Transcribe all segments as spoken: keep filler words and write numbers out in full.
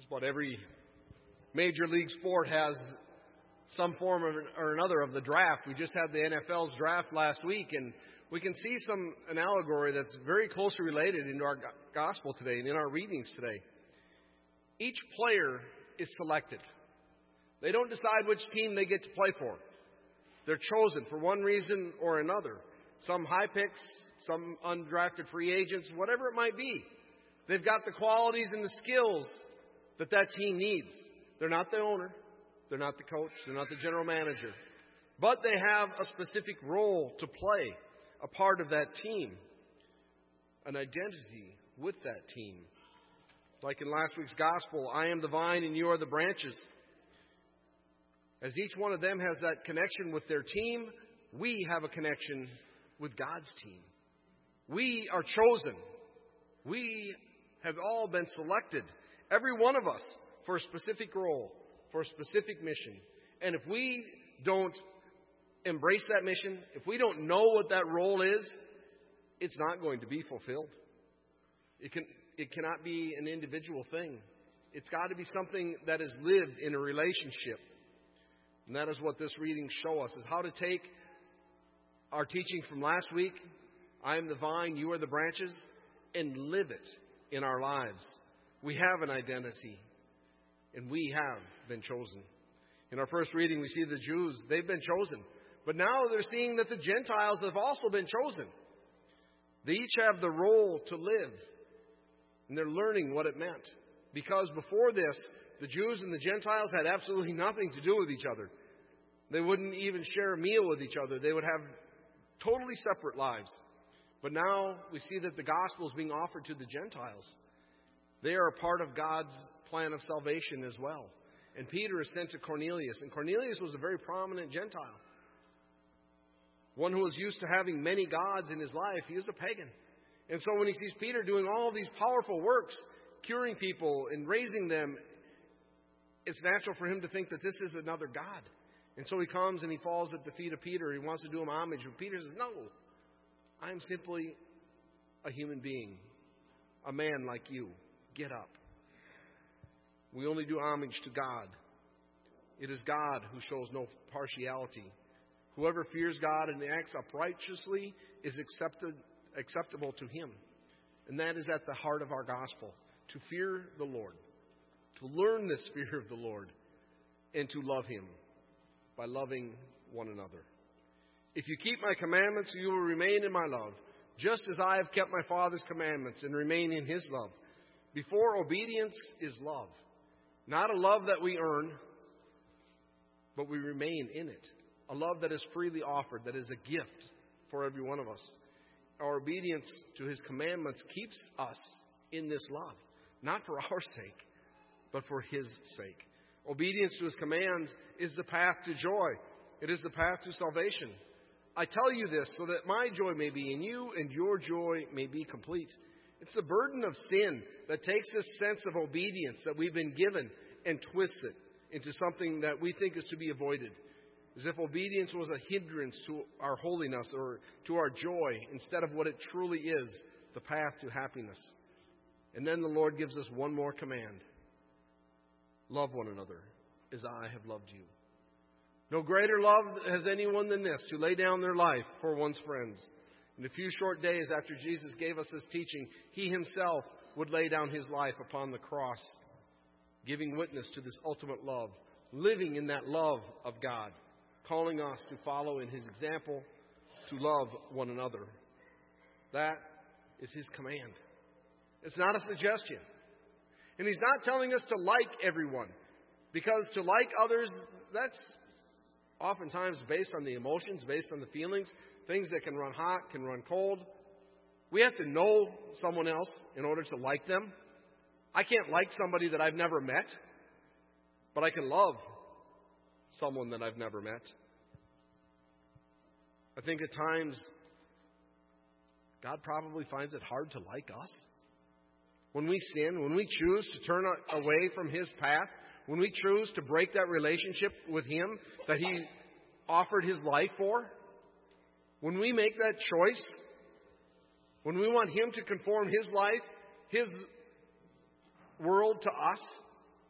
But every major league sport has some form of, or another of the draft. We just had the N F L's draft last week, and we can see some an allegory that's very closely related into our gospel today and in our readings today. Each player is selected. They don't decide which team they get to play for. They're chosen for one reason or another. Some high picks, some undrafted free agents, whatever it might be. They've got the qualities and the skills that that team needs. They're not the owner. They're not the coach. They're not the general manager. But they have a specific role to play, a part of that team, an identity with that team. Like in last week's gospel, I am the vine and you are the branches. As each one of them has that connection with their team, we have a connection with God's team. We are chosen. We have all been selected, every one of us, for a specific role, for a specific mission. And if we don't embrace that mission, if we don't know what that role is, it's not going to be fulfilled. It can, it cannot be an individual thing. It's got to be something that is lived in a relationship. And that is what this reading shows us, is how to take our teaching from last week, I am the vine, you are the branches, and live it in our lives. We have an identity, and we have been chosen. In our first reading, we see the Jews, they've been chosen. But now they're seeing that the Gentiles have also been chosen. They each have the role to live, and they're learning what it meant. Because before this, the Jews and the Gentiles had absolutely nothing to do with each other. They wouldn't even share a meal with each other. They would have totally separate lives. But now we see that the gospel is being offered to the Gentiles. They are a part of God's plan of salvation as well. And Peter is sent to Cornelius. And Cornelius was a very prominent Gentile. One who was used to having many gods in his life. He was a pagan. And so when he sees Peter doing all these powerful works, curing people and raising them, it's natural for him to think that this is another God. And so he comes and he falls at the feet of Peter. He wants to do him homage. But Peter says, no, I am simply a human being, a man like you. Get up. We only do homage to God. It is God who shows no partiality. Whoever fears God and acts uprightly is accepted, acceptable to Him. And that is at the heart of our gospel. To fear the Lord. To learn this fear of the Lord. And to love Him by loving one another. If you keep my commandments, you will remain in my love, just as I have kept my Father's commandments and remain in His love. Before obedience is love. Not a love that we earn, but we remain in it. A love that is freely offered, that is a gift for every one of us. Our obedience to His commandments keeps us in this love. Not for our sake, but for His sake. Obedience to His commands is the path to joy. It is the path to salvation. I tell you this so that my joy may be in you and your joy may be complete. It's the burden of sin that takes this sense of obedience that we've been given and twists it into something that we think is to be avoided. As if obedience was a hindrance to our holiness or to our joy instead of what it truly is, the path to happiness. And then the Lord gives us one more command. Love one another as I have loved you. No greater love has anyone than this, to lay down their life for one's friends. In a few short days after Jesus gave us this teaching, He Himself would lay down His life upon the cross, giving witness to this ultimate love, living in that love of God, calling us to follow in His example, to love one another. That is His command. It's not a suggestion. And He's not telling us to like everyone, because to like others, that's oftentimes based on the emotions, based on the feelings, things that can run hot, can run cold. We have to know someone else in order to like them. I can't like somebody that I've never met, but I can love someone that I've never met. I think at times God probably finds it hard to like us. When we sin, when we choose to turn away from His path, when we choose to break that relationship with Him that He offered His life for, when we make that choice, when we want Him to conform His life, His world to us,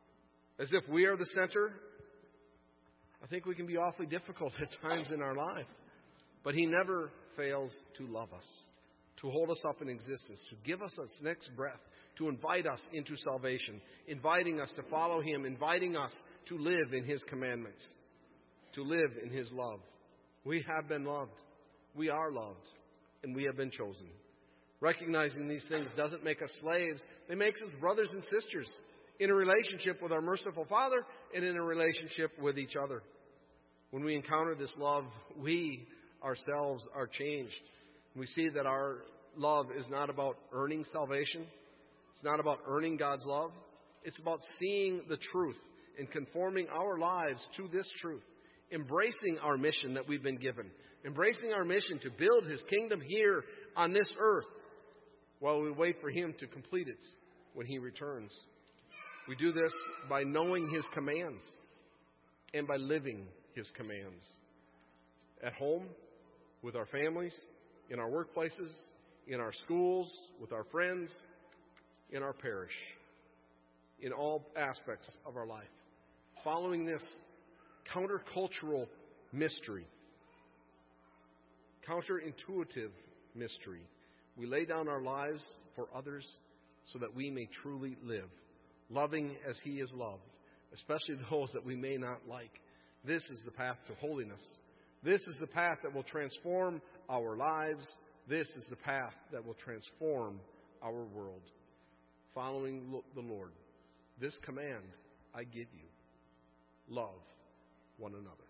as if we are the center, I think we can be awfully difficult at times in our life. But He never fails to love us, to hold us up in existence, to give us its next breath, to invite us into salvation, inviting us to follow Him, inviting us to live in His commandments, to live in His love. We have been loved. We are loved. And we have been chosen. Recognizing these things doesn't make us slaves. They make us brothers and sisters in a relationship with our merciful Father and in a relationship with each other. When we encounter this love, we ourselves are changed. We see that our love is not about earning salvation. It's not about earning God's love. It's about seeing the truth and conforming our lives to this truth. Embracing our mission that we've been given. Embracing our mission to build His kingdom here on this earth while we wait for Him to complete it when He returns. We do this by knowing His commands and by living His commands. At home, with our families, in our workplaces, in our schools, with our friends, in our parish, in all aspects of our life. Following this countercultural mystery, counterintuitive mystery, we lay down our lives for others so that we may truly live, loving as He is loved, especially those that we may not like. This is the path to holiness. This is the path that will transform our lives. This is the path that will transform our world. Following the Lord. This command I give you. Love one another.